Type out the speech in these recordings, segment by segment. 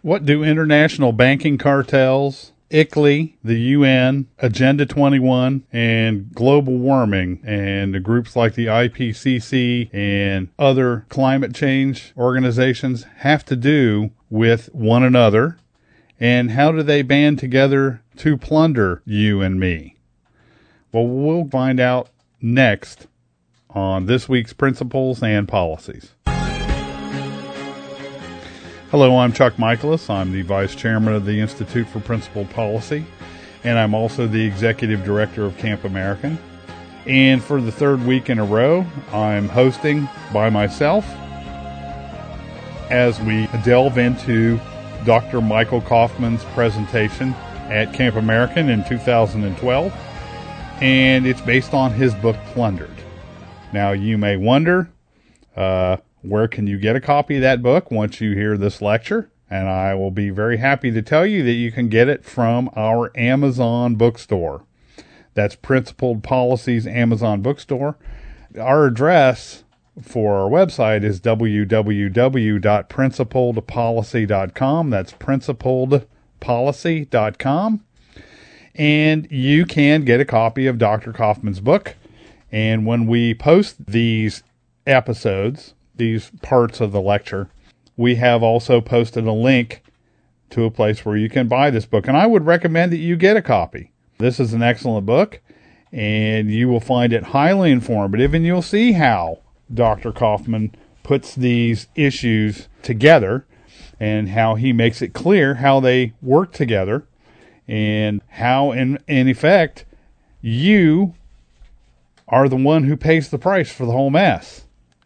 What do international banking cartels, ICLEI, the UN, Agenda 21, and global warming, and the groups like the IPCC and other climate change organizations have to do with one another? And how do they band together to plunder you and me? Well, we'll find out next on this week's Principles and Policies. Hello, I'm Chuck Michaelis. I'm the Vice Chairman of the Institute for Principled Policy, and I'm also the Executive Director of Camp American. And for the third week in a row, I'm hosting by myself as we delve into Dr. Michael Kaufman's presentation at Camp American in 2012, and it's based on his book, Plundered. Now, you may wonder, where can you get a copy of that book once you hear this lecture? And I will be very happy to tell you that you can get it from our Amazon bookstore. That's Principled Policies Amazon bookstore. Our address for our website is www.principledpolicy.com. That's principledpolicy.com. And you can get a copy of Dr. Kaufman's book. And when we post these episodes, these parts of the lecture, we have also posted a link to a place where you can buy this book. And I would recommend that you get a copy. This is an excellent book, and you will find it highly informative, and you'll see how Dr. Kaufman puts these issues together and how he makes it clear how they work together and how, in effect, you are the one who pays the price for the whole mess.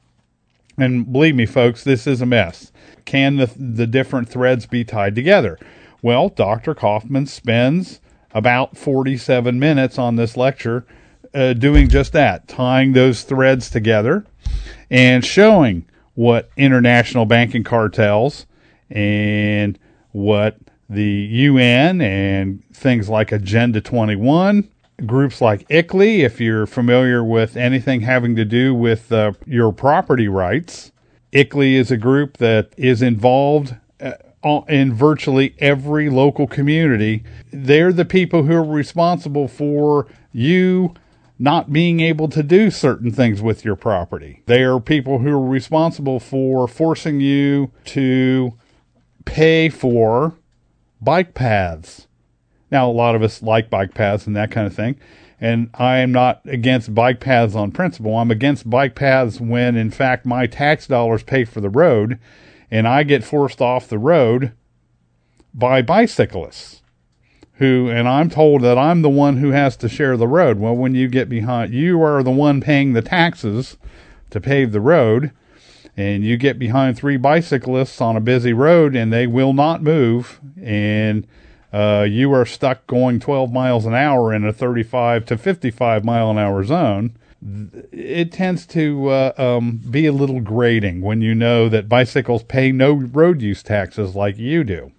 And believe me, folks, this is a mess. Can the different threads be tied together? Well, Dr. Kaufman spends about 47 minutes on this lecture doing just that, tying those threads together and showing what international banking cartels and what the UN and things like Agenda 21, groups like ICLEI, if you're familiar with anything having to do with your property rights. ICLEI is a group that is involved in virtually every local community. They're the people who are responsible for you not being able to do certain things with your property. They are people who are responsible for forcing you to pay for bike paths. Now, a lot of us like bike paths and that kind of thing, and I am not against bike paths on principle. I'm against bike paths when, in fact, my tax dollars pay for the road, and I get forced off the road by bicyclists, and I'm told that I'm the one who has to share the road. Well, when you get behind, you are the one paying the taxes to pave the road, and you get behind three bicyclists on a busy road, and they will not move, and you are stuck going 12 miles an hour in a 35 to 55 mile an hour zone. It tends to be a little grating when you know that bicycles pay no road use taxes like you do.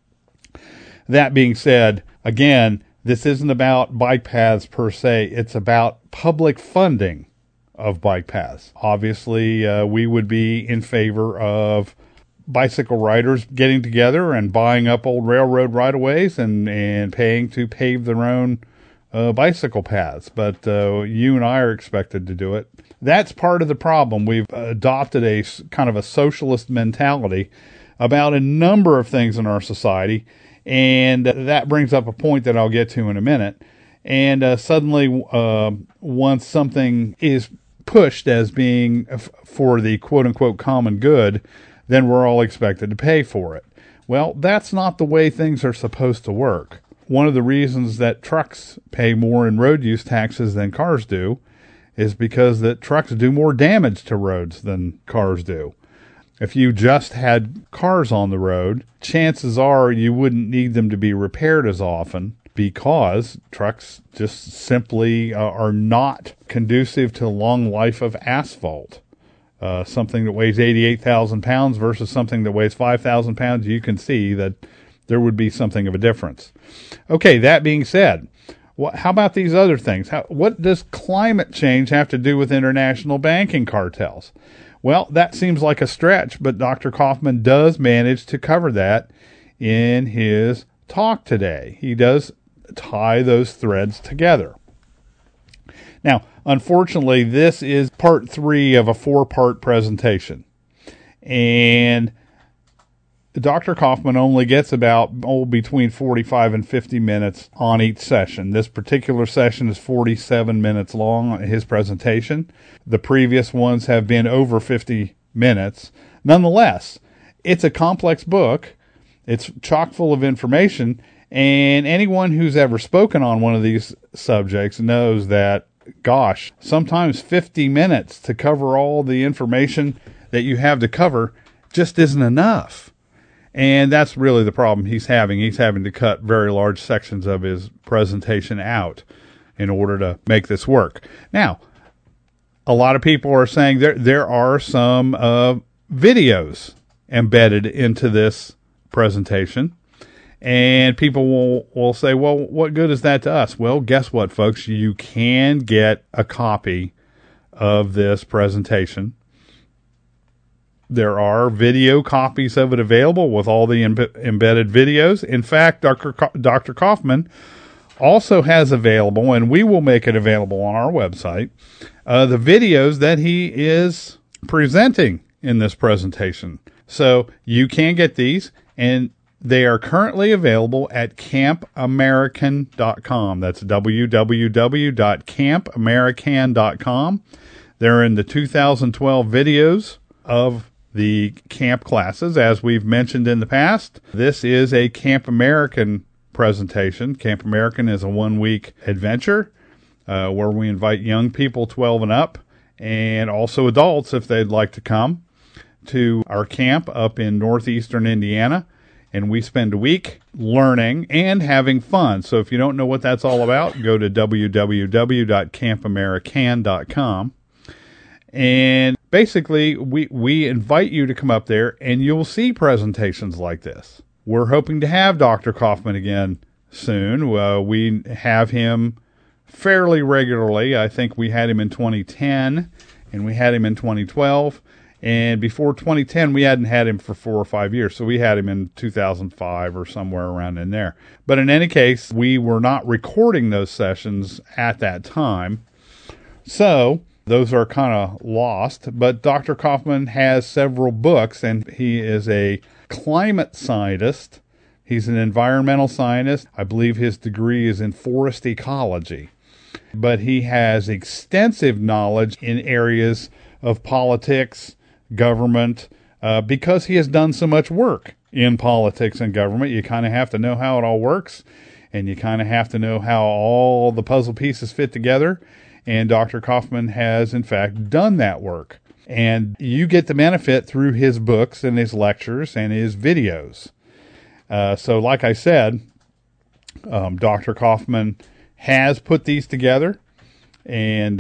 That being said, again, this isn't about bike paths per se. It's about public funding of bike paths. Obviously, we would be in favor of bicycle riders getting together and buying up old railroad right-of-ways and paying to pave their own bicycle paths. But you and I are expected to do it. That's part of the problem. We've adopted a kind of a socialist mentality about a number of things in our society, and that brings up a point that I'll get to in a minute. And suddenly, once something is pushed as being for the quote-unquote common good, then we're all expected to pay for it. Well, that's not the way things are supposed to work. One of the reasons that trucks pay more in road use taxes than cars do is because that trucks do more damage to roads than cars do. If you just had cars on the road, chances are you wouldn't need them to be repaired as often because trucks just simply are not conducive to the long life of asphalt. Something that weighs 88,000 pounds versus something that weighs 5,000 pounds, you can see that there would be something of a difference. Okay, that being said, how about these other things? What does climate change have to do with international banking cartels? Well, that seems like a stretch, but Dr. Kaufman does manage to cover that in his talk today. He does tie those threads together. Now, unfortunately, this is part 3 of a 4-part presentation. And Dr. Kaufman only gets about between 45 and 50 minutes on each session. This particular session is 47 minutes long, his presentation. The previous ones have been over 50 minutes. Nonetheless, it's a complex book. It's chock full of information. And anyone who's ever spoken on one of these subjects knows that, gosh, sometimes 50 minutes to cover all the information that you have to cover just isn't enough. And that's really the problem he's having. He's having to cut very large sections of his presentation out in order to make this work. Now, a lot of people are saying there are some videos embedded into this presentation. And people will say, well, what good is that to us? Well, guess what, folks? You can get a copy of this presentation. There are video copies of it available with all the embedded videos. In fact, Dr. Kaufman also has available, and we will make it available on our website, the videos that he is presenting in this presentation. So you can get these, and they are currently available at campamerican.com. That's www.campamerican.com. They're in the 2012 videos of the camp classes. As we've mentioned in the past, this is a Camp American presentation. Camp American is a 1-week adventure where we invite young people 12 and up, and also adults if they'd like to come to our camp up in northeastern Indiana. And we spend a week learning and having fun. So if you don't know what that's all about, go to www.campamerican.com. And basically, we invite you to come up there, and you'll see presentations like this. We're hoping to have Dr. Kaufman again soon. We have him fairly regularly. I think we had him in 2010, and we had him in 2012. And before 2010, we hadn't had him for 4 or 5 years. So we had him in 2005 or somewhere around in there. But in any case, we were not recording those sessions at that time. So those are kind of lost. But Dr. Kaufman has several books, and he is a climate scientist. He's an environmental scientist. I believe his degree is in forest ecology. But he has extensive knowledge in areas of politics, government, because he has done so much work in politics and government. You kind of have to know how it all works, and you kind of have to know how all the puzzle pieces fit together. And Dr. Kaufman has, in fact, done that work. And you get the benefit through his books and his lectures and his videos. So like I said, Dr. Kaufman has put these together, and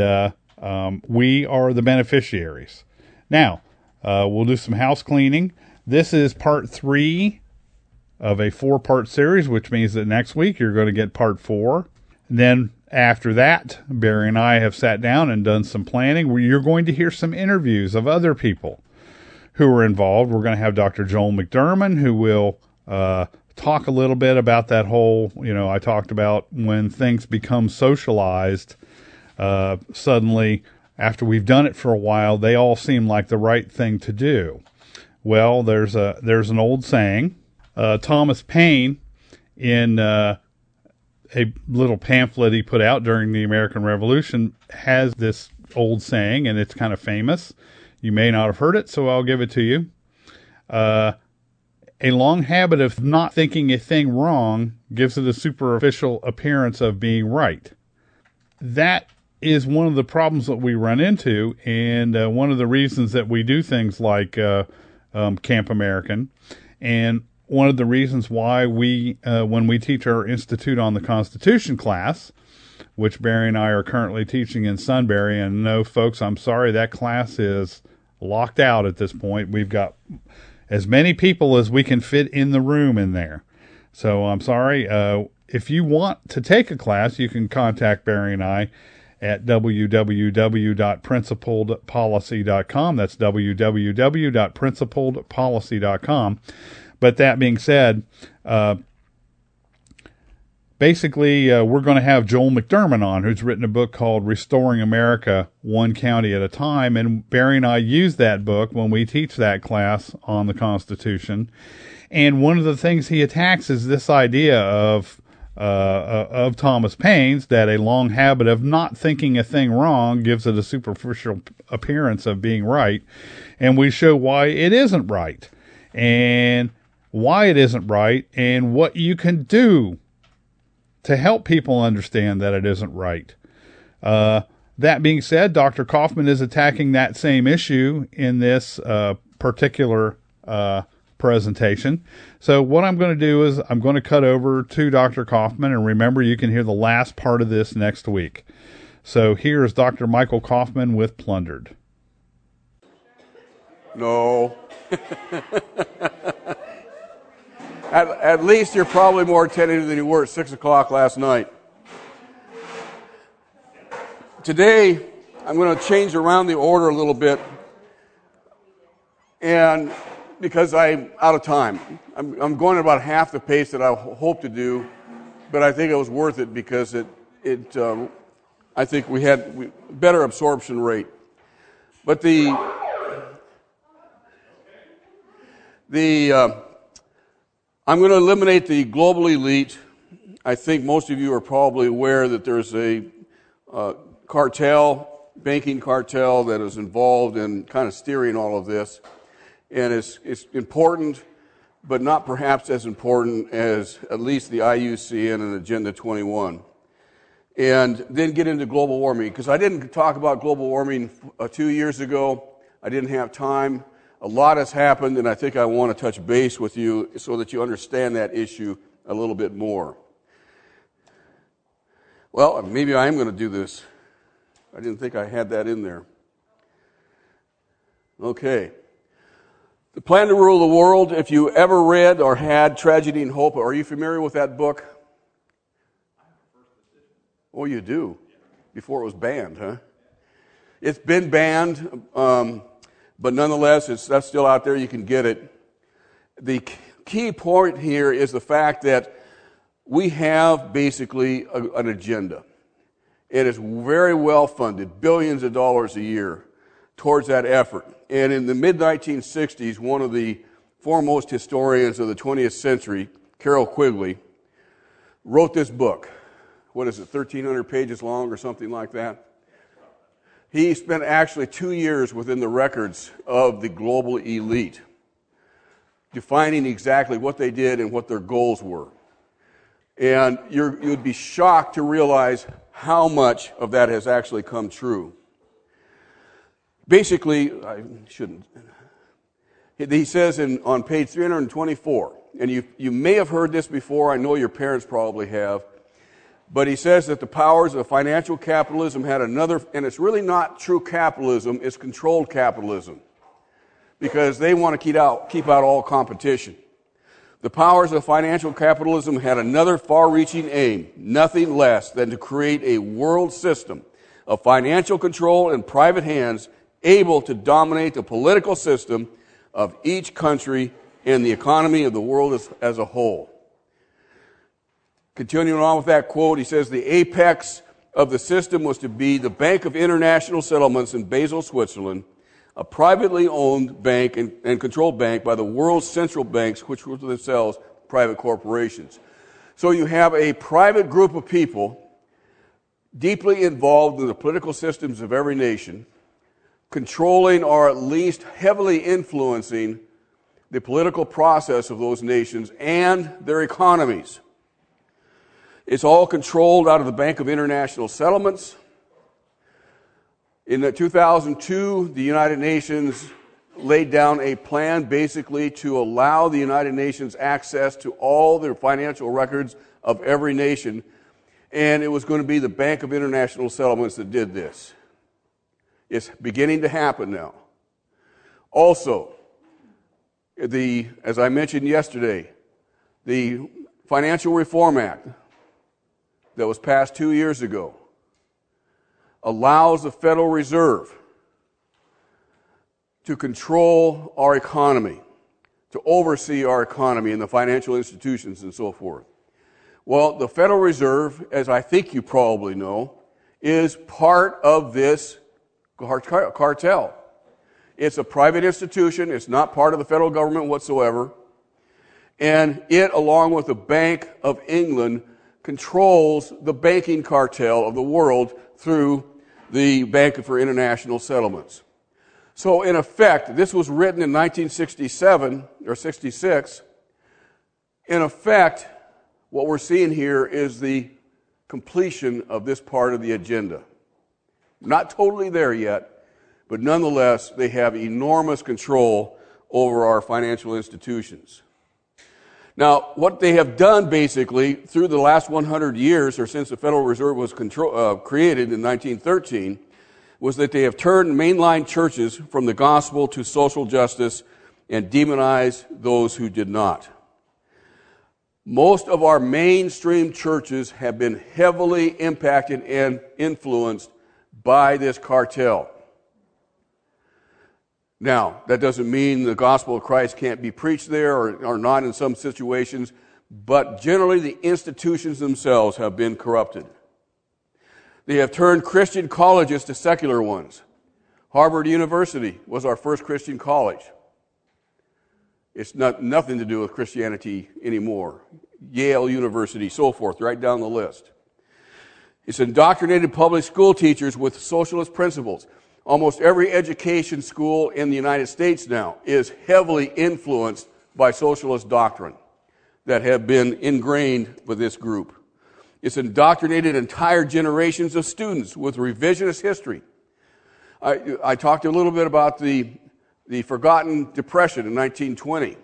we are the beneficiaries. Now, we'll do some house cleaning. This is part 3 of a 4-part series, which means that next week you're going to get part 4. And then after that, Barry and I have sat down and done some planning where you're going to hear some interviews of other people who are involved. We're going to have Dr. Joel McDermott, who will talk a little bit about that whole, I talked about when things become socialized, suddenly, after we've done it for a while, they all seem like the right thing to do. Well, there's an old saying. Thomas Paine, in a little pamphlet he put out during the American Revolution, has this old saying, and it's kind of famous. You may not have heard it, so I'll give it to you. A long habit of not thinking a thing wrong gives it a superficial appearance of being right. That is one of the problems that we run into, and one of the reasons that we do things like Camp American, and one of the reasons why we, when we teach our Institute on the Constitution class, which Barry and I are currently teaching in Sunbury, and no, folks, I'm sorry, that class is locked out at this point. We've got as many people as we can fit in the room in there. So I'm sorry. If you want to take a class, you can contact Barry and I at www.principledpolicy.com. That's www.principledpolicy.com. But that being said, basically, we're going to have Joel McDermott on, who's written a book called Restoring America, One County at a Time. And Barry and I use that book when we teach that class on the Constitution. And one of the things he attacks is this idea of Thomas Paine's, that a long habit of not thinking a thing wrong gives it a superficial appearance of being right. And we show why it isn't right, and why it isn't right, and what you can do to help people understand that it isn't right. That being said, Dr. Kaufman is attacking that same issue in this particular presentation. So what I'm going to do is I'm going to cut over to Dr. Kaufman, and remember, you can hear the last part of this next week. So here is Dr. Michael Kaufman with Plundered. No. At least you're probably more attentive than you were at 6 o'clock last night. Today, I'm going to change around the order a little bit, and because I'm out of time. I'm going at about half the pace that I hoped to do, but I think it was worth it because I think we had better absorption rate. But I'm going to eliminate the global elite. I think most of you are probably aware that there's a banking cartel that is involved in kind of steering all of this. And it's important, but not perhaps as important as at least the IUCN and Agenda 21. And then get into global warming, because I didn't talk about global warming 2 years ago. I didn't have time. A lot has happened, and I think I want to touch base with you so that you understand that issue a little bit more. Well, maybe I am going to do this. I didn't think I had that in there. Okay. The Plan to Rule the World. If you ever read or had Tragedy and Hope, are you familiar with that book? Oh, you do? Before it was banned, huh? It's been banned, but nonetheless, that's still out there. You can get it. The key point here is the fact that we have basically an agenda. It is very well funded, billions of dollars a year towards that effort. And in the mid-1960s, one of the foremost historians of the 20th century, Carroll Quigley, wrote this book. What is it, 1,300 pages long or something like that? He spent actually 2 years within the records of the global elite, defining exactly what they did and what their goals were. And you'd be shocked to realize how much of that has actually come true. Basically, I shouldn't. He says on page 324, and you may have heard this before, I know your parents probably have, but he says that the powers of financial capitalism had another, and it's really not true capitalism, it's controlled capitalism, because they want to keep out all competition. The powers of financial capitalism had another far-reaching aim, nothing less than to create a world system of financial control in private hands able to dominate the political system of each country and the economy of the world as a whole. Continuing on with that quote, he says, the apex of the system was to be the Bank of International Settlements in Basel, Switzerland, a privately owned bank and controlled bank by the world's central banks, which were themselves private corporations. So you have a private group of people deeply involved in the political systems of every nation, controlling or at least heavily influencing the political process of those nations and their economies. It's all controlled out of the Bank of International Settlements. In 2002, the United Nations laid down a plan basically to allow the United Nations access to all the financial records of every nation, and it was going to be the Bank of International Settlements that did this. It's beginning to happen now. Also, as I mentioned yesterday, the Financial Reform Act that was passed 2 years ago allows the Federal Reserve to control our economy, to oversee our economy and the financial institutions and so forth. Well, the Federal Reserve, as I think you probably know, is part of this cartel. It's a private institution. It's not part of the federal government whatsoever. And it, along with the Bank of England, controls the banking cartel of the world through the Bank for International Settlements. So, in effect, this was written in 1967 or 66. In effect, what we're seeing here is the completion of this part of the agenda. Not totally there yet, but nonetheless, they have enormous control over our financial institutions. Now, what they have done basically through the last 100 years, or since the Federal Reserve was created in 1913, was that they have turned mainline churches from the gospel to social justice and demonized those who did not. Most of our mainstream churches have been heavily impacted and influenced by this cartel. Now, that doesn't mean the gospel of Christ can't be preached there or not in some situations, but generally the institutions themselves have been corrupted. They have turned Christian colleges to secular ones. Harvard University was our first Christian college. It's nothing to do with Christianity anymore. Yale University, so forth, right down the list. It's indoctrinated public school teachers with socialist principles. Almost every education school in the United States now is heavily influenced by socialist doctrine that have been ingrained with this group. It's indoctrinated entire generations of students with revisionist history. I talked a little bit about the Forgotten Depression in 1920.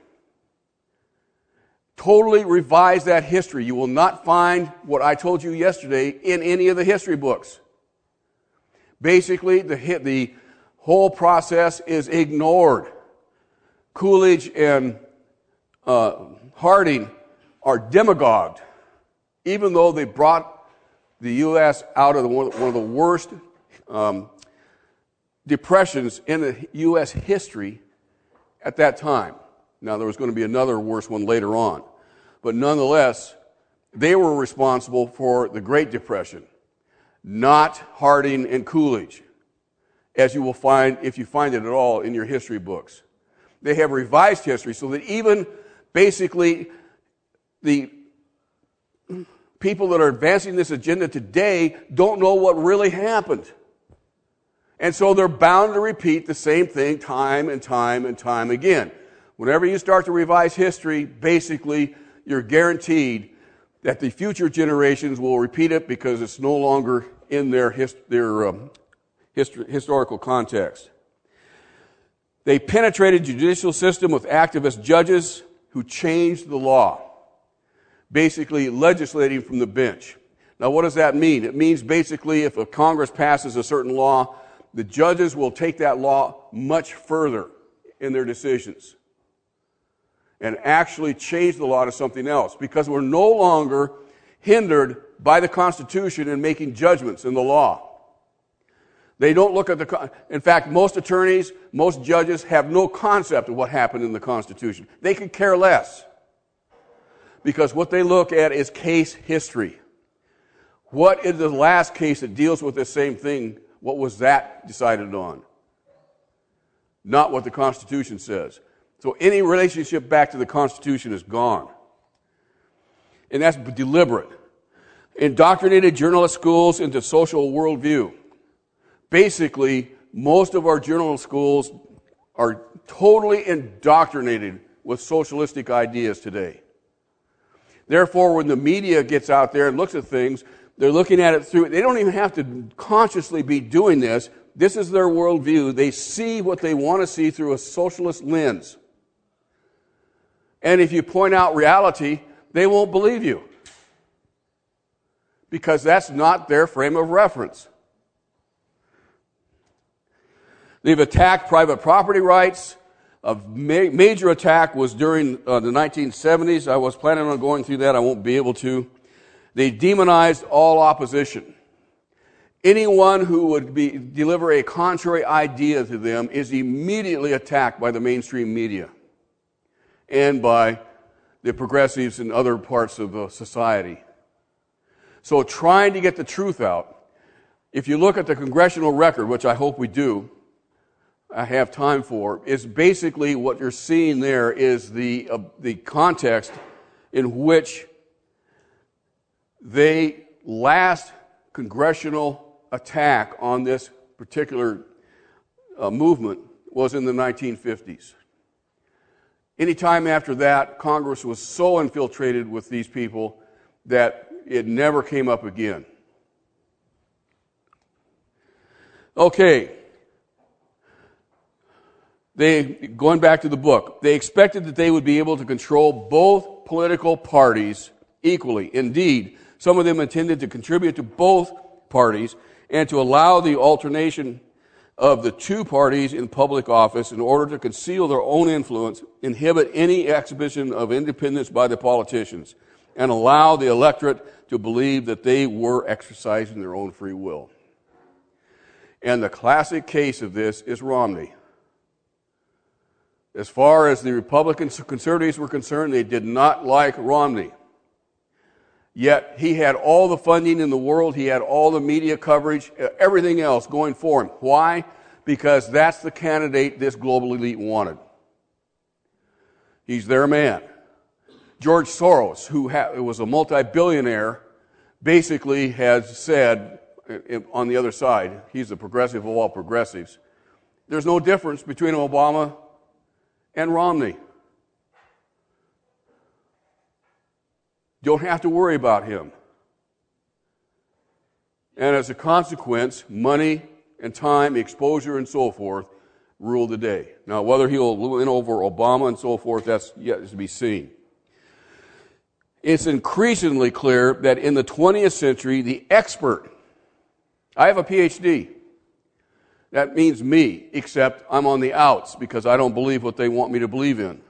Totally revise that history. You will not find what I told you yesterday in any of the history books. Basically, the whole process is ignored. Coolidge and Harding are demagogued, even though they brought the U.S. out of one of the worst depressions in the U.S. history at that time. Now, there was going to be another worse one later on. But nonetheless, they were responsible for the Great Depression, not Harding and Coolidge, as you will find, if you find it at all, in your history books. They have revised history so that even basically the people that are advancing this agenda today don't know what really happened. And so they're bound to repeat the same thing time and time and time again. Whenever you start to revise history, basically you're guaranteed that the future generations will repeat it because it's no longer in their historical context. They penetrated the judicial system with activist judges who changed the law, basically legislating from the bench. Now, what does that mean? It means basically if a Congress passes a certain law, the judges will take that law much further in their decisions and actually change the law to something else, because we're no longer hindered by the Constitution in making judgments in the law. They don't look at in fact, most attorneys, most judges have no concept of what happened in the Constitution. They could care less, because what they look at is case history. What is the last case that deals with the same thing? What was that decided on? Not what the Constitution says. So any relationship back to the Constitution is gone. And that's deliberate. Indoctrinated journalist schools into social worldview. Basically, most of our journalist schools are totally indoctrinated with socialistic ideas today. Therefore, when the media gets out there and looks at things, they're looking at it through, they don't even have to consciously be doing this. This is their worldview. They see what they want to see through a socialist lens. And if you point out reality, they won't believe you, because that's not their frame of reference. They've attacked private property rights. A major attack was during the 1970s. I was planning on going through that. I won't be able to. They demonized all opposition. Anyone who would deliver a contrary idea to them is immediately attacked by the mainstream media. and by the progressives in other parts of society. So trying to get the truth out, if you look at the congressional record, which I hope we do, I have time for, is basically what you're seeing there is the context in which the last congressional attack on this particular movement was in the 1950s. Any time after that, Congress was so infiltrated with these people that it never came up again. Okay. Going back to the book, they expected that they would be able to control both political parties equally. Indeed, some of them intended to contribute to both parties and to allow the alternation of the two parties in public office in order to conceal their own influence, inhibit any exhibition of independence by the politicians, and allow the electorate to believe that they were exercising their own free will. And the classic case of this is Romney. As far as the Republicans and conservatives were concerned, they did not like Romney. Yet he had all the funding in the world, he had all the media coverage, everything else going for him. Why? Because that's the candidate this global elite wanted. He's their man. George Soros, who was a multi-billionaire, basically has said, on the other side, he's the progressive of all progressives, there's no difference between Obama and Romney. Don't have to worry about him. And as a consequence, money and time, exposure, and so forth rule the day. Now, whether he'll win over Obama and so forth, that's yet to be seen. It's increasingly clear that in the 20th century, the expert, I have a PhD. That means me, except I'm on the outs because I don't believe what they want me to believe in.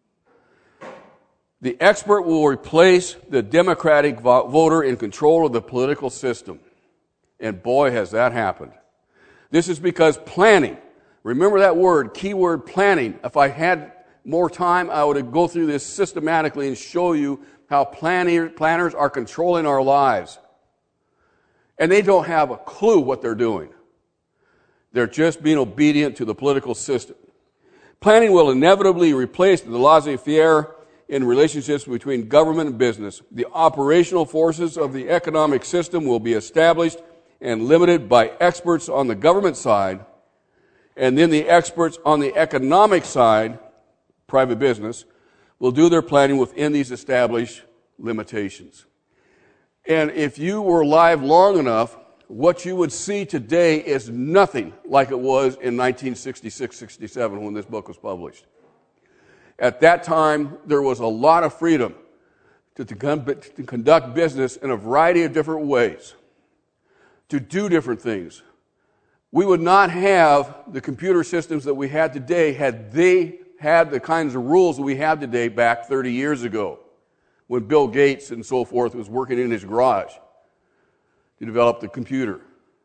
The expert will replace the Democratic voter in control of the political system. And boy, has that happened. This is because planning, remember that word, keyword planning. If I had more time, I would go through this systematically and show you how planners are controlling our lives. And they don't have a clue what they're doing. They're just being obedient to the political system. Planning will inevitably replace the laissez-faire in relationships between government and business. The operational forces of the economic system will be established and limited by experts on the government side, and then the experts on the economic side, private business, will do their planning within these established limitations. And if you were alive long enough, what you would see today is nothing like it was in 1966-67 when this book was published. At that time, there was a lot of freedom to conduct business in a variety of different ways, to do different things. We would not have the computer systems that we had today had they had the kinds of rules that we have today back 30 years ago when Bill Gates and so forth was working in his garage to develop the computer.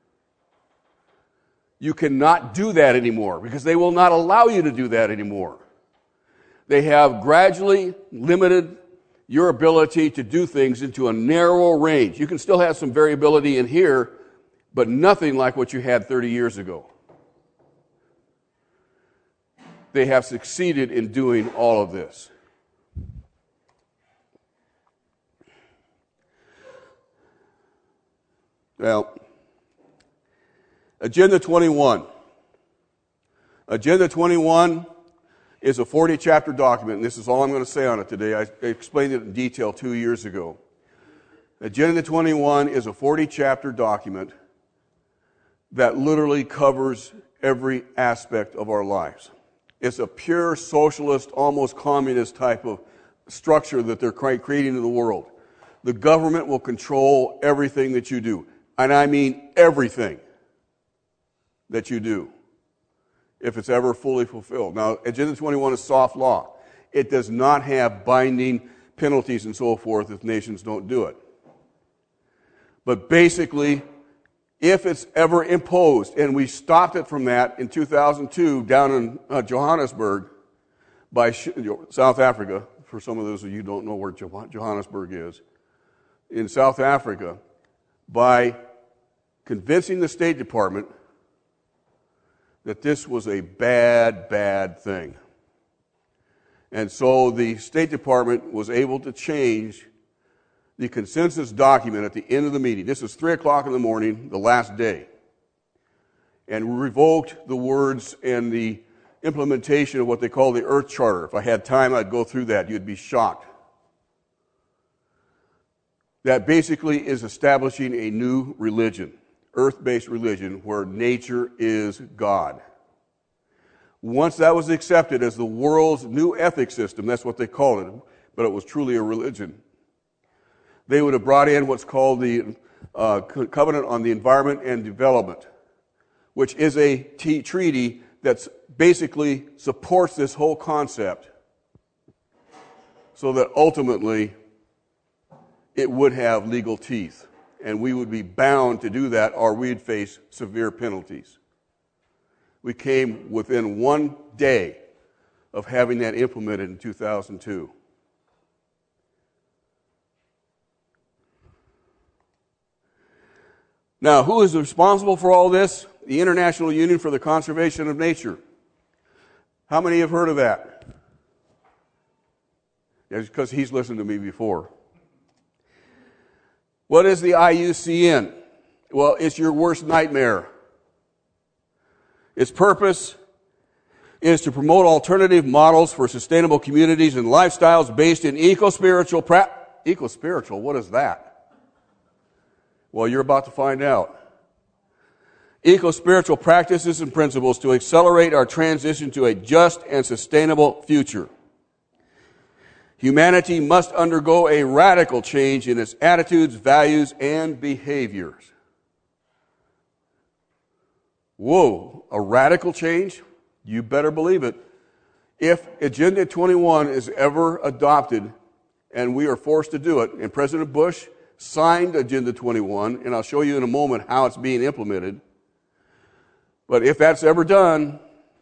You cannot do that anymore because they will not allow you to do that anymore. They have gradually limited your ability to do things into a narrow range. You can still have some variability in here, but nothing like what you had 30 years ago. They have succeeded in doing all of this. Well, Agenda 21. Agenda 21 is a 40-chapter document, and this is all I'm going to say on it today. I explained it in detail 2 years ago. Agenda 21 is a 40-chapter document that literally covers every aspect of our lives. It's a pure socialist, almost communist type of structure that they're creating in the world. The government will control everything that you do. And I mean everything that you do, if it's ever fully fulfilled. Now, Agenda 21 is soft law. It does not have binding penalties and so forth if nations don't do it. But basically, if it's ever imposed, and we stopped it from that in 2002 down in Johannesburg, by South Africa, for some of those of you who don't know where Johannesburg is, in South Africa, by convincing the State Department that this was a bad, bad thing. And so the State Department was able to change the consensus document at the end of the meeting. This was 3 o'clock in the morning, the last day, and revoked the words and the implementation of what they call the Earth Charter. If I had time, I'd go through that. You'd be shocked. That basically is establishing a new religion, earth-based religion, where nature is God. Once that was accepted as the world's new ethics system, that's what they called it, but it was truly a religion, they would have brought in what's called the Covenant on the Environment and Development, which is a treaty that basically supports this whole concept so that ultimately it would have legal teeth, and we would be bound to do that or we'd face severe penalties. We came within 1 day of having that implemented in 2002. Now, who is responsible for all this? The International Union for the Conservation of Nature. How many have heard of that? Yeah, because he's listened to me before. What is the IUCN? Well, it's your worst nightmare. Its purpose is to promote alternative models for sustainable communities and lifestyles based in eco-spiritual eco-spiritual, what is that? Well, you're about to find out. Eco-spiritual practices and principles to accelerate our transition to a just and sustainable future. Humanity must undergo a radical change in its attitudes, values, and behaviors. Whoa, a radical change? You better believe it. If Agenda 21 is ever adopted, and we are forced to do it, and President Bush signed Agenda 21, and I'll show you in a moment how it's being implemented, but if that's ever done,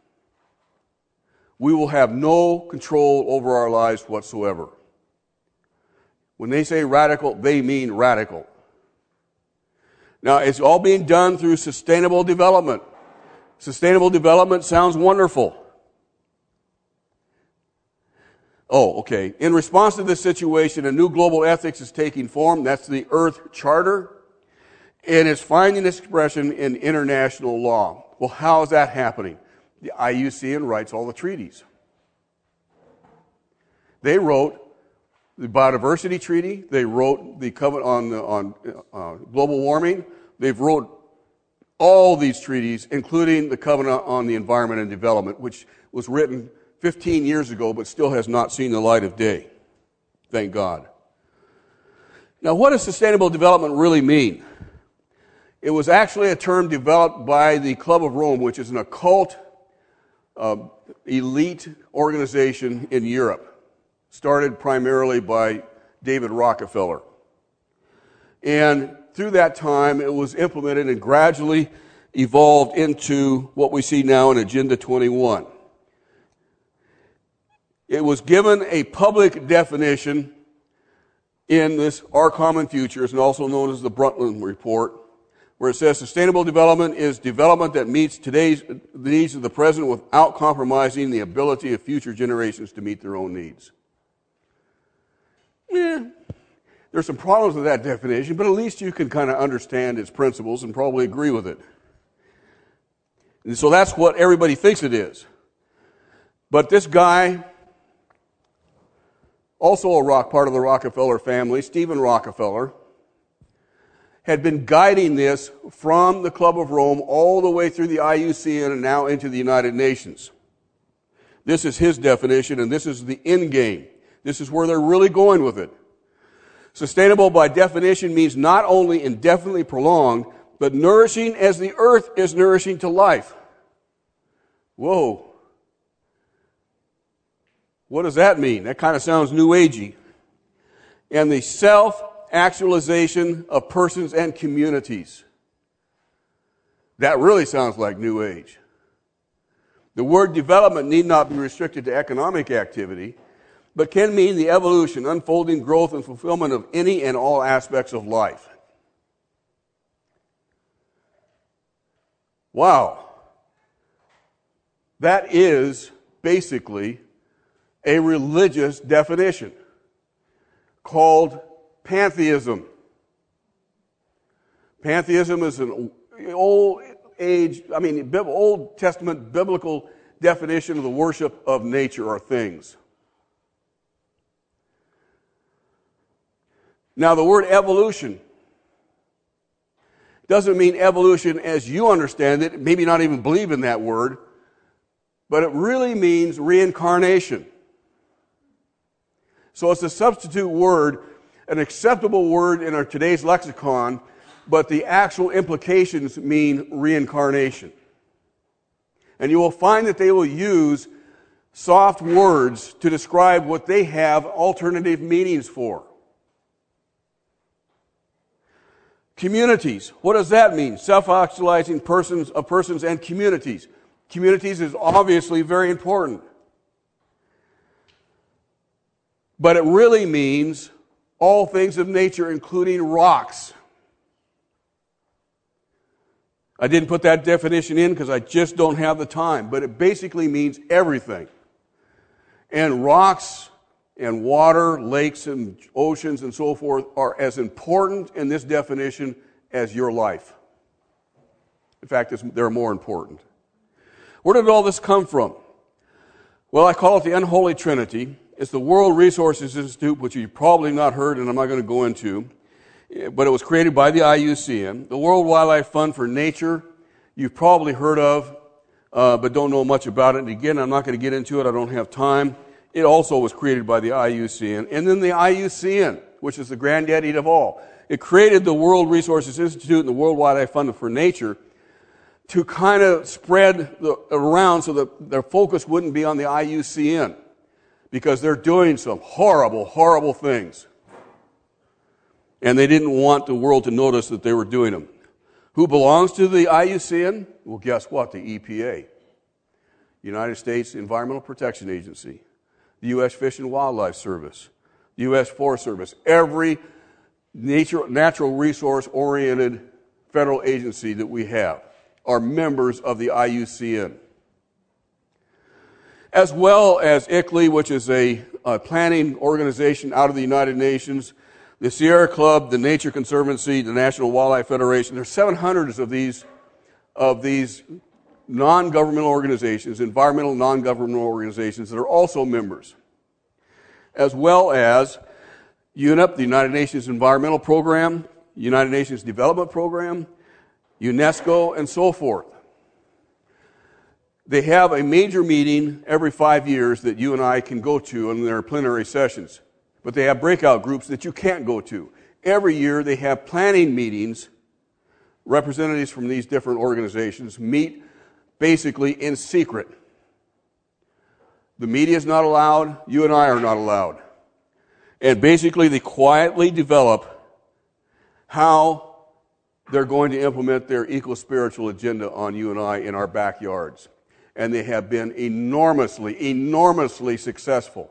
we will have no control over our lives whatsoever. When they say radical, they mean radical. Now, it's all being done through sustainable development. Sustainable development sounds wonderful. Oh, okay. In response to this situation, a new global ethics is taking form. That's the Earth Charter. And it's finding expression in international law. Well, how is that happening? The IUCN writes all the treaties. They wrote the Biodiversity Treaty. They wrote the Covenant on Global Warming. They've wrote all these treaties, including the Covenant on the Environment and Development, which was written 15 years ago, but still has not seen the light of day. Thank God. Now, what does sustainable development really mean? It was actually a term developed by the Club of Rome, which is an occult elite organization in Europe, started primarily by David Rockefeller. And through that time, it was implemented and gradually evolved into what we see now in Agenda 21. It was given a public definition in this Our Common Futures, and also known as the Brundtland Report, where it says sustainable development is development that meets today's needs of the present without compromising the ability of future generations to meet their own needs. There's some problems with that definition, but at least you can kind of understand its principles and probably agree with it. And so that's what everybody thinks it is. But this guy, also part of the Rockefeller family, Stephen Rockefeller, had been guiding this from the Club of Rome all the way through the IUCN and now into the United Nations. This is his definition, and this is the end game. This is where they're really going with it. Sustainable by definition means not only indefinitely prolonged, but nourishing as the earth is nourishing to life. Whoa. What does that mean? That kind of sounds new agey. And the self-actualization of persons and communities. That really sounds like new age. The word development need not be restricted to economic activity, but can mean the evolution, unfolding, growth, and fulfillment of any and all aspects of life. Wow. That is basically a religious definition called pantheism. Pantheism is an Old Testament biblical definition of the worship of nature or things. Now, the word evolution doesn't mean evolution as you understand it, maybe not even believe in that word, but it really means reincarnation. So it's a substitute word, an acceptable word in our today's lexicon, but the actual implications mean reincarnation. And you will find that they will use soft words to describe what they have alternative meanings for. Communities. What does that mean? Self-actualizing persons and communities. Communities is obviously very important. But it really means all things of nature, including rocks. I didn't put that definition in because I just don't have the time, but it basically means everything. And rocks and water, lakes and oceans and so forth are as important in this definition as your life. In fact, they're more important. Where did all this come from? Well, I call it the unholy trinity. It's the World Resources Institute, which you've probably not heard, and I'm not going to go into, but it was created by the IUCN. The World Wildlife Fund for Nature, you've probably heard of, but don't know much about it. And again, I'm not going to get into it. I don't have time. It also was created by the IUCN. And then the IUCN, which is the granddaddy of all. It created the World Resources Institute and the World Wildlife Fund for Nature to kind of spread around so that their focus wouldn't be on the IUCN, because they're doing some horrible, horrible things. And they didn't want the world to notice that they were doing them. Who belongs to the IUCN? Well, guess what? The EPA. United States Environmental Protection Agency. The U.S. Fish and Wildlife Service. The U.S. Forest Service. Every natural resource-oriented federal agency that we have are members of the IUCN. As well as ICLEI, which is a planning organization out of the United Nations, the Sierra Club, the Nature Conservancy, the National Wildlife Federation. There's 700 of these non-governmental organizations, environmental non-governmental organizations that are also members. As well as UNEP, the United Nations Environmental Program, United Nations Development Program, UNESCO, and so forth. They have a major meeting every 5 years that you and I can go to in their plenary sessions. But they have breakout groups that you can't go to. Every year they have planning meetings. Representatives from these different organizations meet basically in secret. The media is not allowed. You and I are not allowed. And basically they quietly develop how they're going to implement their eco-spiritual agenda on you and I in our backyards. And they have been enormously, enormously successful.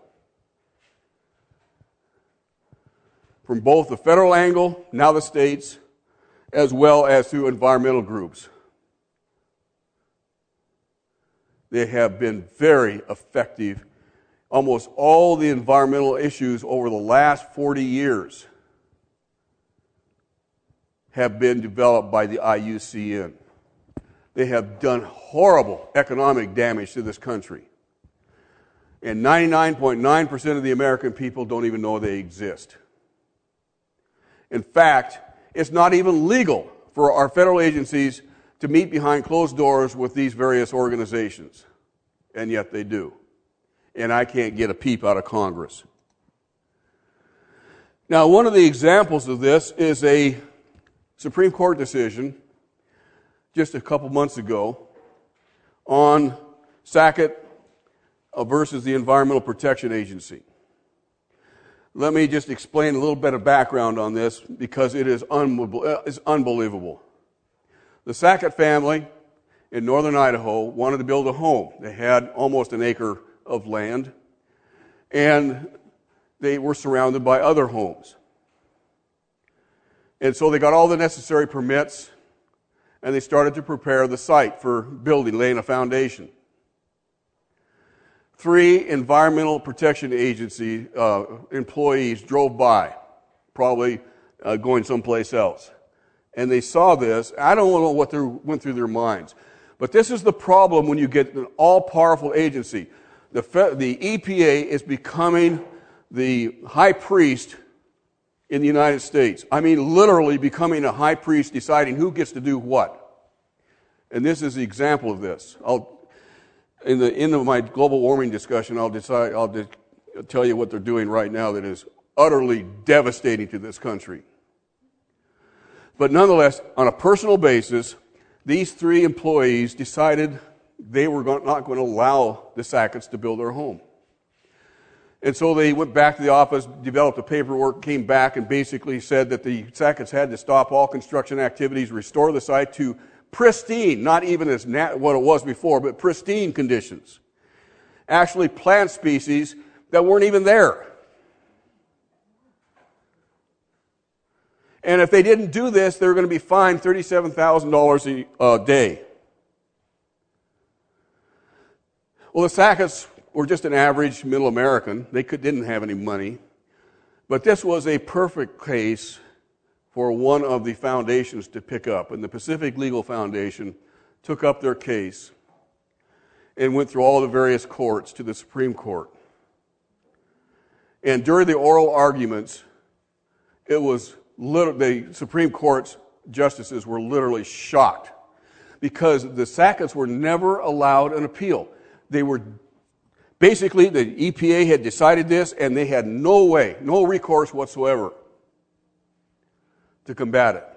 From both the federal angle, now the states, as well as through environmental groups. They have been very effective. Almost all the environmental issues over the last 40 years have been developed by the IUCN. They have done horrible economic damage to this country. And 99.9% of the American people don't even know they exist. In fact, it's not even legal for our federal agencies to meet behind closed doors with these various organizations. And yet they do. And I can't get a peep out of Congress. Now, one of the examples of this is a Supreme Court decision just a couple months ago on Sackett versus the Environmental Protection Agency. Let me just explain a little bit of background on this because it is unbelievable. The Sackett family in northern Idaho wanted to build a home. They had almost an acre of land, and they were surrounded by other homes. And so they got all the necessary permits, and they started to prepare the site for building, laying a foundation. 3 Environmental Protection Agency employees drove by, probably going someplace else. And they saw this. I don't know what went through their minds. But this is the problem when you get an all-powerful agency. The EPA is becoming the high priest in the United States. I mean, literally becoming a high priest deciding who gets to do what. And this is the example of this. In the end of my global warming discussion, I'll tell you what they're doing right now that is utterly devastating to this country. But nonetheless, on a personal basis, these 3 employees decided they were not going to allow the Sacketts to build their home. And so they went back to the office, developed the paperwork, came back, and basically said that the Sacketts had to stop all construction activities, restore the site to pristine, not even as what it was before, but pristine conditions. Actually, plant species that weren't even there. And if they didn't do this, they were going to be fined $37,000 a day. Well, the Sacketts were just an average middle American. They didn't have any money. But this was a perfect case for one of the foundations to pick up. And the Pacific Legal Foundation took up their case and went through all the various courts to the Supreme Court. And during the oral arguments, the Supreme Court's justices were literally shocked because the Sacketts were never allowed an appeal. They were basically, the EPA had decided this, and they had no way, no recourse whatsoever to combat it.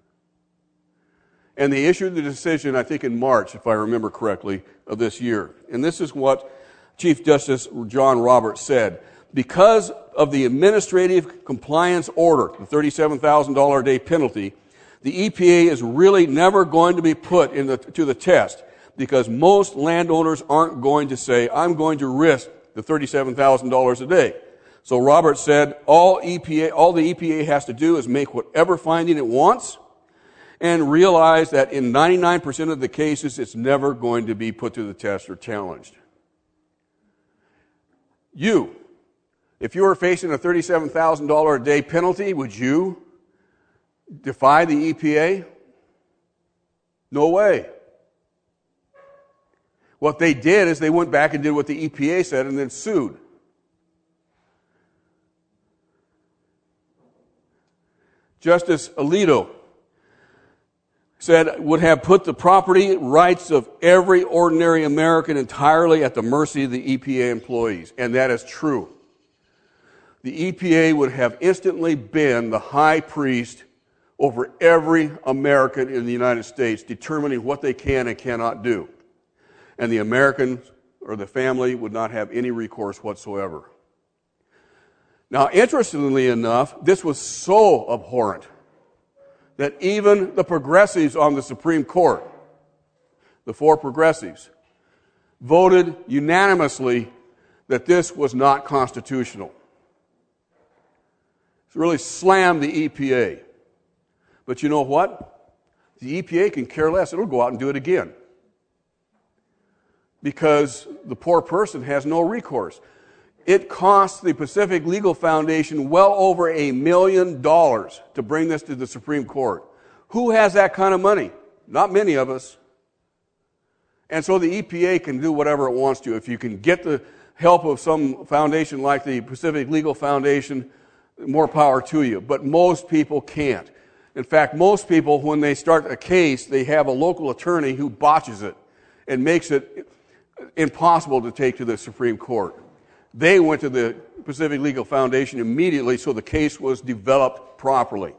And they issued the decision, I think in March, if I remember correctly, of this year. And this is what Chief Justice John Roberts said. Because of the administrative compliance order, the $37,000 a day penalty, the EPA is really never going to be put to the test because most landowners aren't going to say, I'm going to risk the $37,000 a day. So Roberts said, all the EPA has to do is make whatever finding it wants and realize that in 99% of the cases, it's never going to be put to the test or challenged. If you were facing a $37,000 a day penalty, would you defy the EPA? No way. What they did is they went back and did what the EPA said and then sued. Justice Alito said would have put the property rights of every ordinary American entirely at the mercy of the EPA employees. And that is true. The EPA would have instantly been the high priest over every American in the United States, determining what they can and cannot do. And the American or the family would not have any recourse whatsoever. Now, interestingly enough, this was so abhorrent that even the progressives on the Supreme Court, the 4 progressives, voted unanimously that this was not constitutional. It really slammed the EPA. But you know what? The EPA can care less. It'll go out and do it again. Because the poor person has no recourse. It cost the Pacific Legal Foundation well over $1 million to bring this to the Supreme Court. Who has that kind of money? Not many of us. And so the EPA can do whatever it wants to. If you can get the help of some foundation like the Pacific Legal Foundation, more power to you. But most people can't. In fact, most people, when they start a case, they have a local attorney who botches it and makes it impossible to take to the Supreme Court. They went to the Pacific Legal Foundation immediately so the case was developed properly.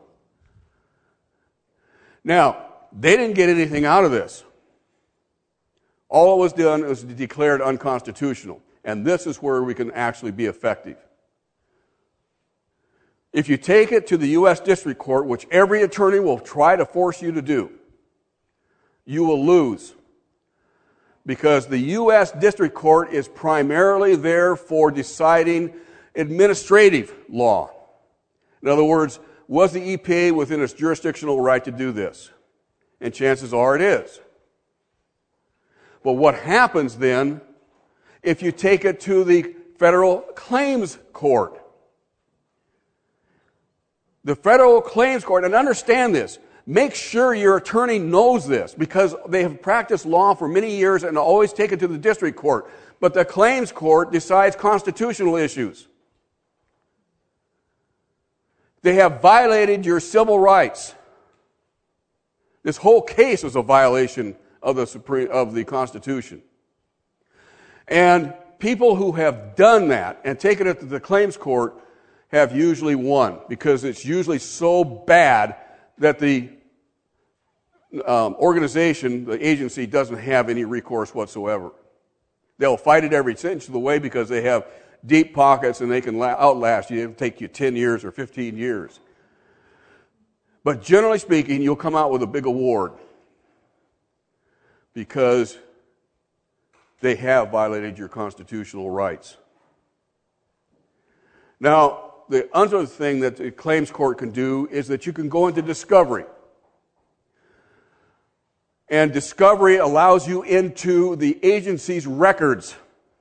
Now, they didn't get anything out of this. All that was done was declared unconstitutional. And this is where we can actually be effective. If you take it to the U.S. District Court, which every attorney will try to force you to do, you will lose because the U.S. District Court is primarily there for deciding administrative law. In other words, was the EPA within its jurisdictional right to do this? And chances are it is. But what happens then if you take it to the Federal Claims Court? The Federal Claims Court, and understand this, make sure your attorney knows this, because they have practiced law for many years and always take it to the district court. But the Claims Court decides constitutional issues. They have violated your civil rights. This whole case was a violation of the Constitution. And people who have done that and taken it to the Claims Court have usually won, because it's usually so bad that the organization, the agency, doesn't have any recourse whatsoever. They'll fight it every inch of the way because they have deep pockets and they can outlast you. It'll take you 10 years or 15 years. But generally speaking, you'll come out with a big award because they have violated your constitutional rights. Now, the other thing that the Claims Court can do is that you can go into discovery. And discovery allows you into the agency's records.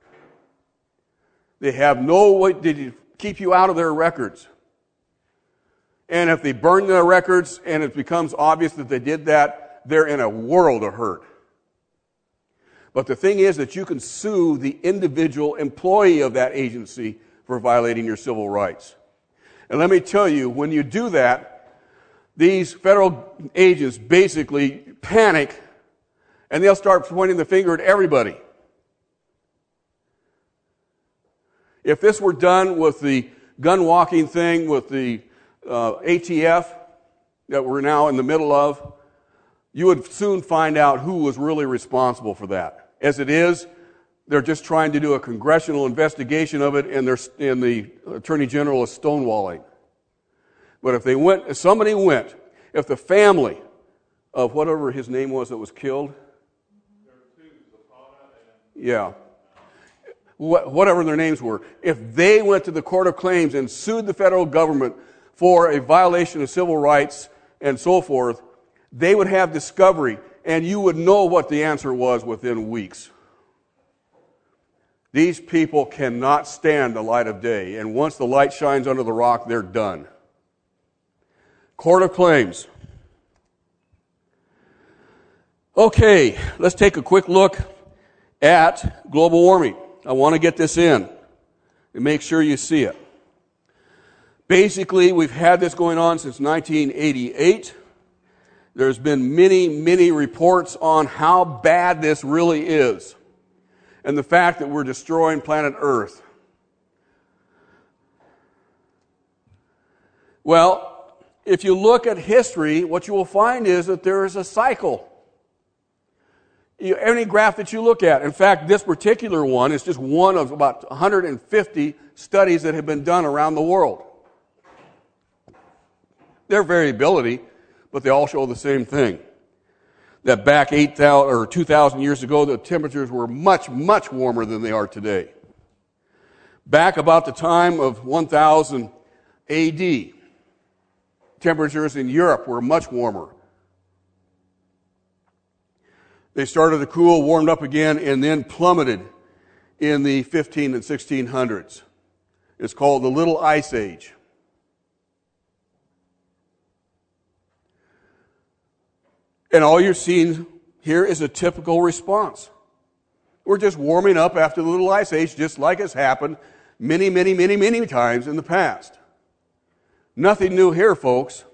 They have no way to keep you out of their records. And if they burn their records and it becomes obvious that they did that, they're in a world of hurt. But the thing is that you can sue the individual employee of that agency for violating your civil rights. And let me tell you, when you do that, these federal agents basically panic and they'll start pointing the finger at everybody. If this were done with the gun walking thing with the ATF that we're now in the middle of, you would soon find out who was really responsible for that. As it is, they're just trying to do a congressional investigation of it, and the Attorney General is stonewalling. But if somebody went, if the family of whatever his name was that was killed, yeah, whatever their names were, if they went to the Court of Claims and sued the federal government for a violation of civil rights and so forth, they would have discovery, and you would know what the answer was within weeks. These people cannot stand the light of day, and once the light shines under the rock, they're done. Court of Claims. Okay, let's take a quick look at global warming. I want to get this in and make sure you see it. Basically, we've had this going on since 1988. There's been many, many reports on how bad this really is and the fact that we're destroying planet Earth. Well, if you look at history, what you will find is that there is a cycle. Any graph that you look at, in fact, this particular one is just one of about 150 studies that have been done around the world. Their variability, but they all show the same thing. That back 8,000 or 2,000 years ago, the temperatures were much, much warmer than they are today. Back about the time of 1000 AD, temperatures in Europe were much warmer. They started to cool, warmed up again, and then plummeted in the 15 and 1600s. It's called the Little Ice Age. And all you're seeing here is a typical response. We're just warming up after the Little Ice Age, just like it's happened many, many, many, many times in the past. Nothing new here, folks.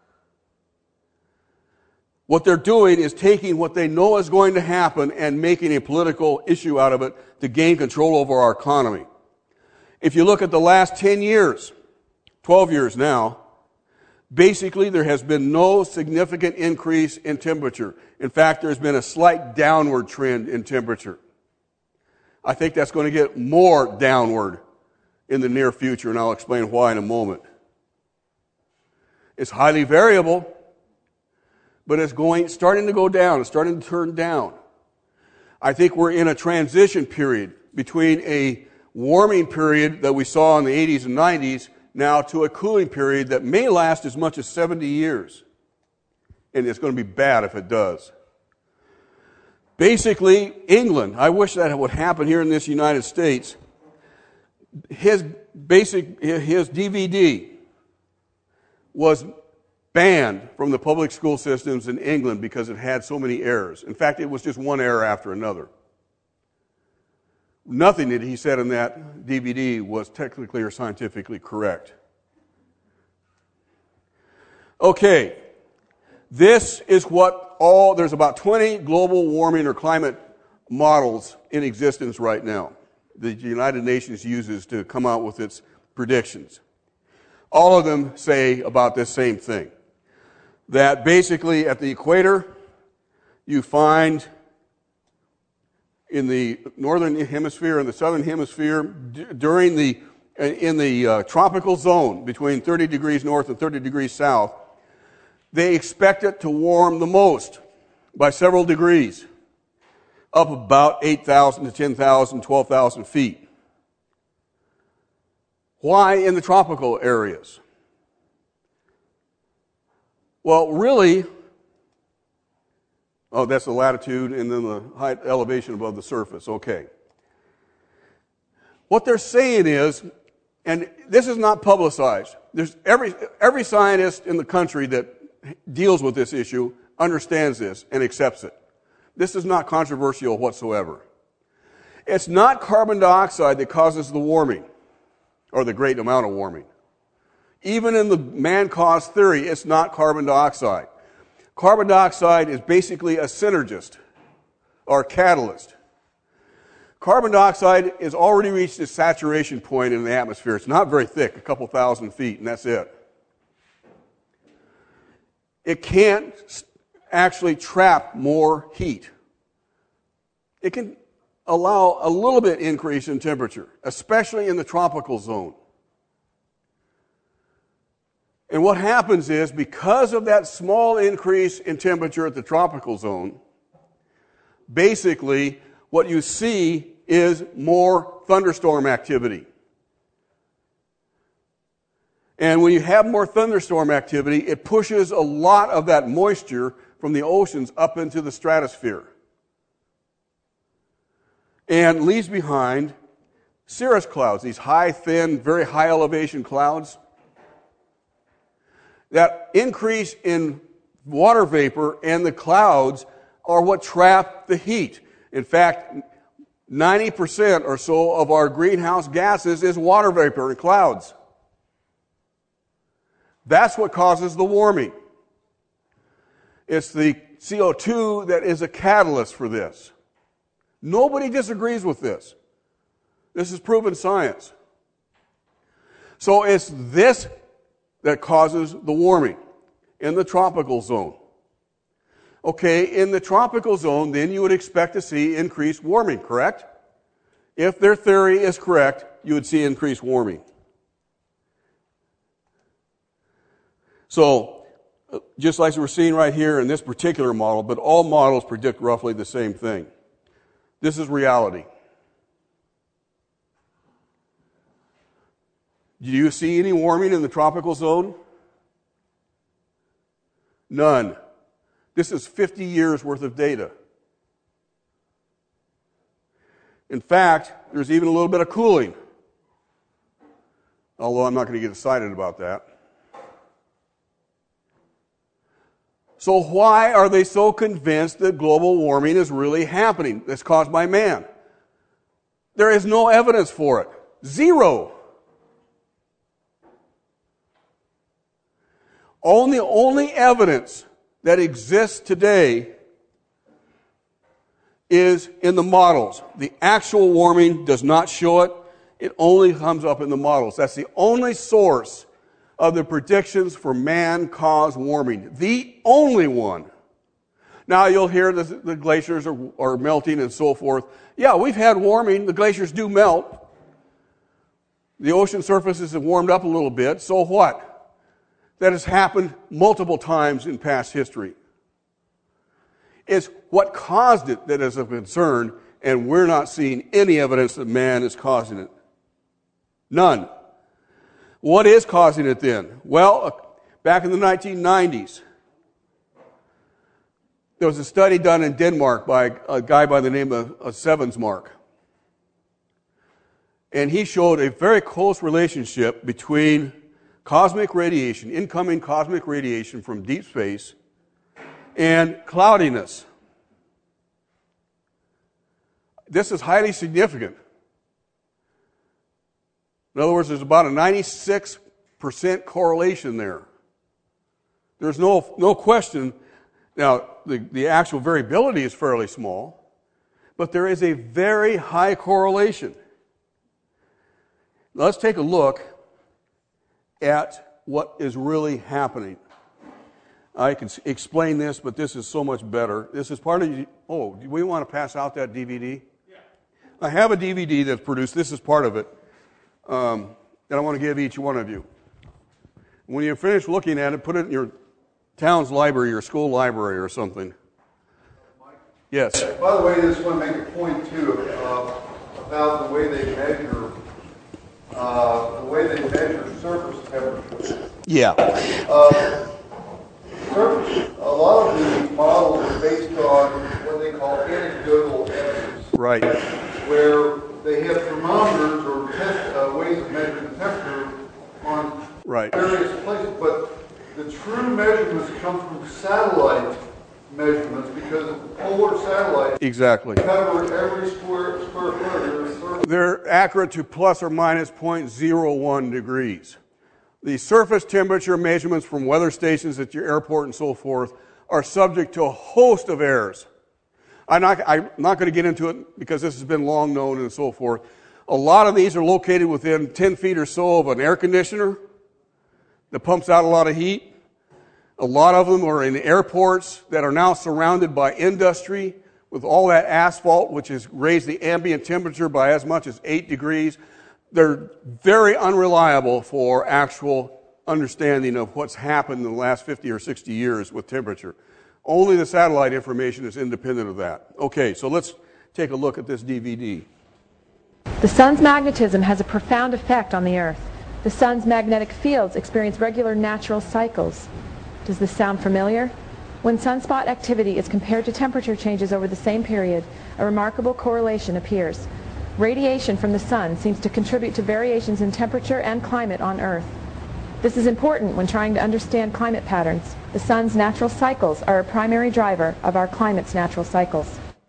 What they're doing is taking what they know is going to happen and making a political issue out of it to gain control over our economy. If you look at the last 10 years, 12 years now, basically there has been no significant increase in temperature. In fact, there's been a slight downward trend in temperature. I think that's going to get more downward in the near future, and I'll explain why in a moment. It's highly variable, but it's starting to go down. It's starting to turn down. I think we're in a transition period between a warming period that we saw in the 80s and 90s now to a cooling period that may last as much as 70 years. And it's going to be bad if it does. Basically, England, I wish that would happen here in this United States. His DVD was banned from the public school systems in England because it had so many errors. In fact, it was just one error after another. Nothing that he said in that DVD was technically or scientifically correct. Okay, this is there's about 20 global warming or climate models in existence right now that the United Nations uses to come out with its predictions. All of them say about this same thing, that basically at the equator you find in the northern hemisphere and the southern hemisphere in the tropical zone between 30 degrees north and 30 degrees south, they expect it to warm the most by several degrees, up about 8,000 to 10,000, 12,000 feet. Why in the tropical areas? Well, really, that's the latitude and then the height elevation above the surface. Okay. What they're saying is, and this is not publicized, there's every scientist in the country that deals with this issue understands this and accepts it. This is not controversial whatsoever. It's not carbon dioxide that causes the warming, or the great amount of warming. Even in the man-caused theory, it's not carbon dioxide. Carbon dioxide is basically a synergist, or a catalyst. Carbon dioxide has already reached its saturation point in the atmosphere. It's not very thick, a couple thousand feet, and that's it. It can't actually trap more heat. It can allow a little bit increase in temperature, especially in the tropical zone. And what happens is, because of that small increase in temperature at the tropical zone, basically what you see is more thunderstorm activity. And when you have more thunderstorm activity, it pushes a lot of that moisture from the oceans up into the stratosphere and leaves behind cirrus clouds, these high, thin, very high elevation clouds. That increase in water vapor and the clouds are what trap the heat. In fact, 90% or so of our greenhouse gases is water vapor and clouds. That's what causes the warming. It's the CO2 that is a catalyst for this. Nobody disagrees with this. This is proven science. So it's this that causes the warming in the tropical zone. Okay, in the tropical zone, then you would expect to see increased warming, correct? If their theory is correct, you would see increased warming. So, just like we're seeing right here in this particular model, but all models predict roughly the same thing. This is reality. Do you see any warming in the tropical zone? None. This is 50 years worth of data. In fact, there's even a little bit of cooling. Although I'm not going to get excited about that. So why are they so convinced that global warming is really happening? That's caused by man. There is no evidence for it. Zero. Only evidence that exists today is in the models. The actual warming does not show it. It only comes up in the models. That's the only source of the predictions for man-caused warming. The only one. Now you'll hear the glaciers are melting and so forth. Yeah, we've had warming. The glaciers do melt. The ocean surfaces have warmed up a little bit. So what? That has happened multiple times in past history. It's what caused it that is of concern, and we're not seeing any evidence that man is causing it. None. What is causing it then? Well, back in the 1990s, there was a study done in Denmark by a guy by the name of Sevensmark. And he showed a very close relationship between cosmic radiation, incoming cosmic radiation from deep space, and cloudiness. This is highly significant. In other words, there's about a 96% correlation there. There's no question. Now, the actual variability is fairly small, but there is a very high correlation. Let's take a look at what is really happening. I can explain this, but this is so much better. This is part of... do we want to pass out that DVD? Yeah. I have a DVD that's produced. This is part of it that I want to give each one of you. When you're finished looking at it, put it in your town's library or school library or something. Mike? Yes. By the way, I just want to make a point, too, about the way they measure surface temperature. Yeah. A lot of the models are based on what they call anecdotal evidence. Right. Where they have thermometers or ways of measuring temperature on various places. But the true measurements come from satellite measurements because the polar satellites cover every square foot of the surface. They're accurate to plus or minus 0.01 degrees. The surface temperature measurements from weather stations at your airport and so forth are subject to a host of errors. I'm not going to get into it because this has been long known and so forth. A lot of these are located within 10 feet or so of an air conditioner that pumps out a lot of heat. A lot of them are in airports that are now surrounded by industry with all that asphalt, which has raised the ambient temperature by as much as 8 degrees. They're very unreliable for actual understanding of what's happened in the last 50 or 60 years with temperature. Only the satellite information is independent of that. Okay, so let's take a look at this DVD. The sun's magnetism has a profound effect on the Earth. The sun's magnetic fields experience regular natural cycles. Does this sound familiar? When sunspot activity is compared to temperature changes over the same period, a remarkable correlation appears. Radiation from the sun seems to contribute to variations in temperature and climate on Earth. This is important when trying to understand climate patterns. The sun's natural cycles are a primary driver of our climate's natural cycles.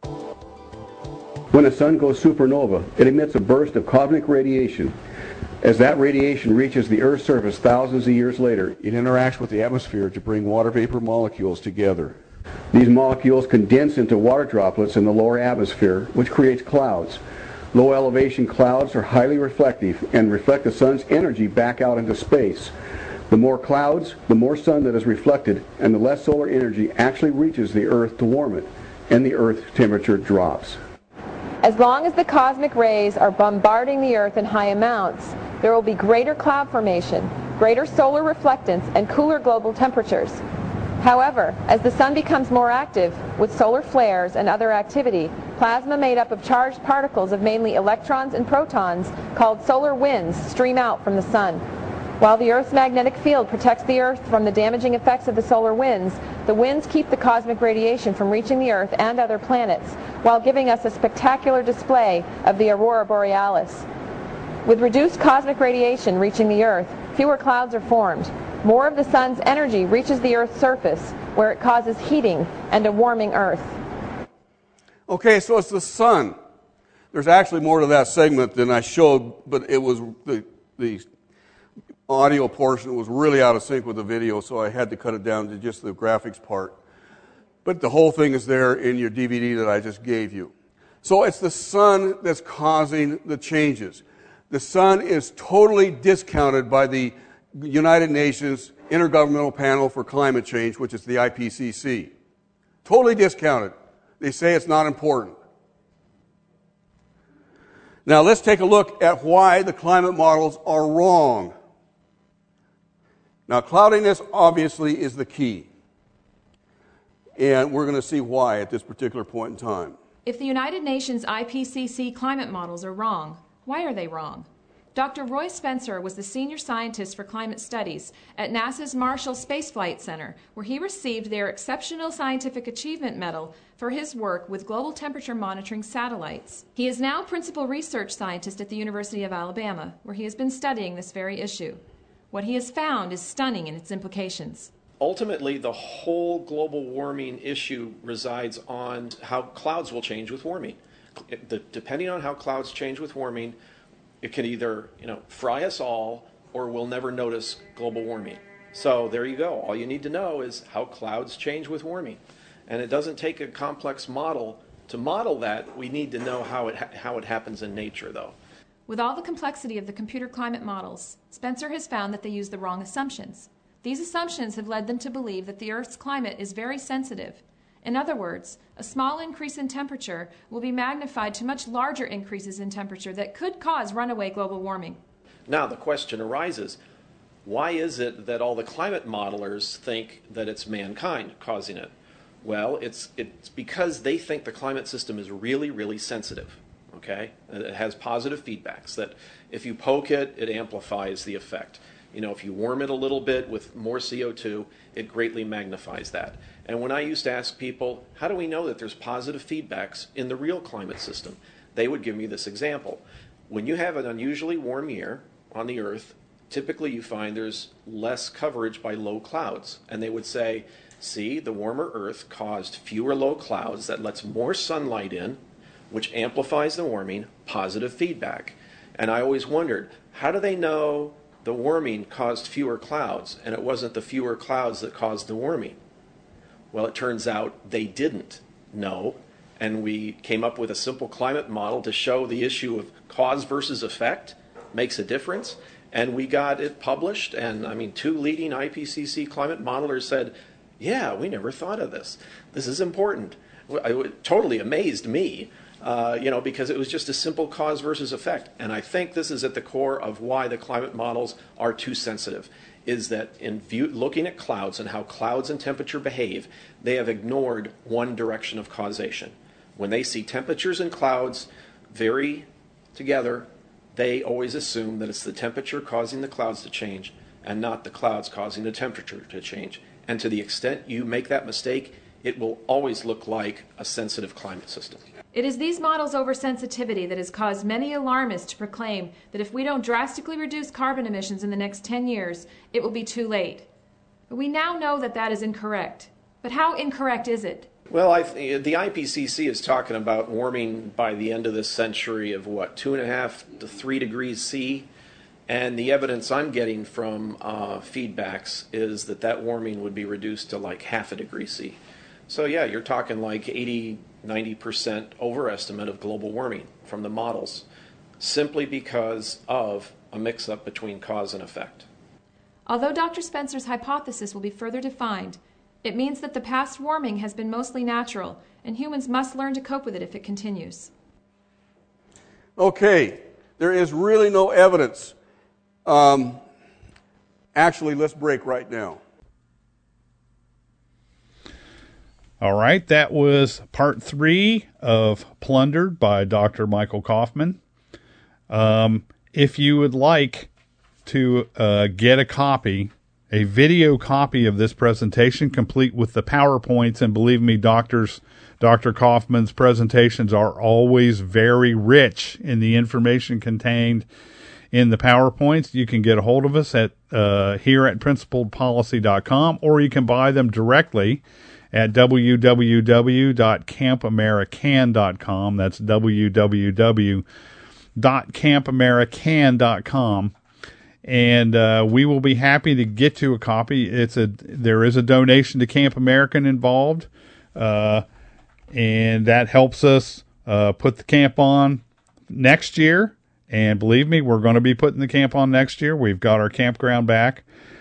When a sun goes supernova, it emits a burst of cosmic radiation. As that radiation reaches the Earth's surface thousands of years later, it interacts with the atmosphere to bring water vapor molecules together. These molecules condense into water droplets in the lower atmosphere, which creates clouds. Low elevation clouds are highly reflective and reflect the sun's energy back out into space. The more clouds, the more sun that is reflected, and the less solar energy actually reaches the Earth to warm it, and the Earth's temperature drops. As long as the cosmic rays are bombarding the Earth in high amounts, there will be greater cloud formation, greater solar reflectance, and cooler global temperatures. However, as the sun becomes more active, with solar flares and other activity, plasma made up of charged particles of mainly electrons and protons, called solar winds, stream out from the sun. While the Earth's magnetic field protects the Earth from the damaging effects of the solar winds, the winds keep the cosmic radiation from reaching the Earth and other planets, while giving us a spectacular display of the aurora borealis. With reduced cosmic radiation reaching the Earth, fewer clouds are formed. More of the sun's energy reaches the Earth's surface, where it causes heating and a warming Earth. Okay, so it's the sun. There's actually more to that segment than I showed, but it was the audio portion was really out of sync with the video, so I had to cut it down to just the graphics part. But the whole thing is there in your DVD that I just gave you. So it's the sun that's causing the changes. The sun is totally discounted by the United Nations Intergovernmental Panel for Climate Change, which is the IPCC. Totally discounted. They say it's not important. Now let's take a look at why the climate models are wrong. Now cloudiness obviously is the key. And we're going to see why at this particular point in time. If the United Nations IPCC climate models are wrong, why are they wrong? Dr. Roy Spencer was the senior scientist for climate studies at NASA's Marshall Space Flight Center, where he received their Exceptional Scientific Achievement Medal for his work with global temperature monitoring satellites. He is now principal research scientist at the University of Alabama, where he has been studying this very issue. What he has found is stunning in its implications. Ultimately, the whole global warming issue resides on how clouds will change with warming. Depending on how clouds change with warming, it can either, fry us all, or we'll never notice global warming. So there you go. All you need to know is how clouds change with warming. And it doesn't take a complex model to model that. We need to know how it happens in nature, though. With all the complexity of the computer climate models, Spencer has found that they use the wrong assumptions. These assumptions have led them to believe that the Earth's climate is very sensitive. In other words, a small increase in temperature will be magnified to much larger increases in temperature that could cause runaway global warming. Now the question arises, why is it that all the climate modelers think that it's mankind causing it? Well, it's because they think the climate system is really, really sensitive. Okay? It has positive feedbacks, that if you poke it, it amplifies the effect. If you warm it a little bit with more CO2, it greatly magnifies that. And when I used to ask people, how do we know that there's positive feedbacks in the real climate system? They would give me this example. When you have an unusually warm year on the Earth, typically you find there's less coverage by low clouds. And they would say, see, the warmer Earth caused fewer low clouds that lets more sunlight in, which amplifies the warming, positive feedback. And I always wondered, how do they know the warming caused fewer clouds, and it wasn't the fewer clouds that caused the warming? Well, it turns out they didn't know, and we came up with a simple climate model to show the issue of cause versus effect makes a difference, and we got it published, and 2 leading IPCC climate modelers said, yeah, we never thought of this. This is important. It totally amazed me. Because it was just a simple cause versus effect. And I think this is at the core of why the climate models are too sensitive, is that in looking at clouds and how clouds and temperature behave, they have ignored one direction of causation. When they see temperatures and clouds vary together, they always assume that it's the temperature causing the clouds to change and not the clouds causing the temperature to change. And to the extent you make that mistake, it will always look like a sensitive climate system. It is these models' oversensitivity that has caused many alarmists to proclaim that if we don't drastically reduce carbon emissions in the next 10 years, it will be too late. But we now know that that is incorrect. But how incorrect is it? Well, the IPCC is talking about warming by the end of this century of 2.5 to 3 degrees C. And the evidence I'm getting from feedbacks is that warming would be reduced to like 0.5 degree C. So yeah, you're talking like 80-90% overestimate of global warming from the models, simply because of a mix-up between cause and effect. Although Dr. Spencer's hypothesis will be further defined, it means that the past warming has been mostly natural, and humans must learn to cope with it if it continues. Okay, there is really no evidence. Actually, let's break right now. All right, that was part 3 of Plundered by Dr. Michael Kaufman. If you would like to get a video copy of this presentation, complete with the PowerPoints, and believe me, Dr. Kaufman's presentations are always very rich in the information contained in the PowerPoints, you can get a hold of us at here at principledpolicy.com, or you can buy them directly at www.campamerican.com. That's www.campamerican.com. And we will be happy to get you a copy. There is a donation to Camp American involved, and that helps us put the camp on next year. And believe me, we're going to be putting the camp on next year. We've got our campground back.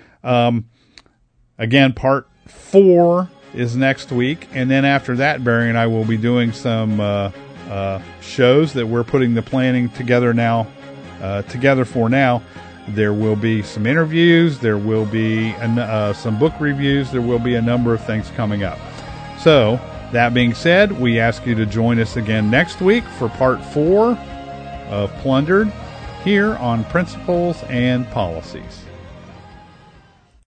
Again, part 4 is next week, and then after that, Barry and I will be doing some shows that we're putting the planning together for now. There will be some interviews. There will be some book reviews. There will be a number of things coming up. So, that being said, we ask you to join us again next week for part 4 of Plundered here on Principles and Policies.